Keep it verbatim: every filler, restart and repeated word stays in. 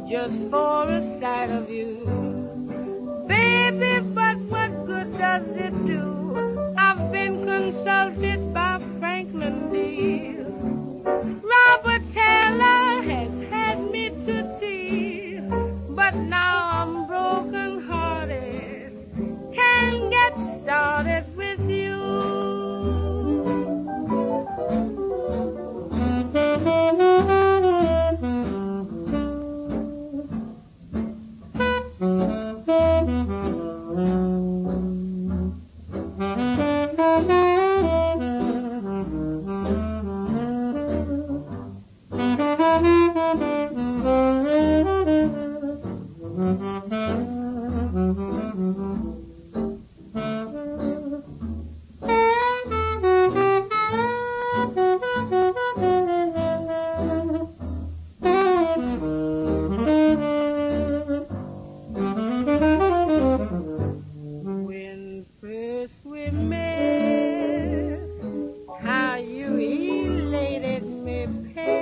just for a sight of you. Baby, but what good does it do? I've been consulted by Franklin D. Robert Taylor has had me to tea, but now I'm broken hearted, can't get started with you. When first we met, how you elated me, pale.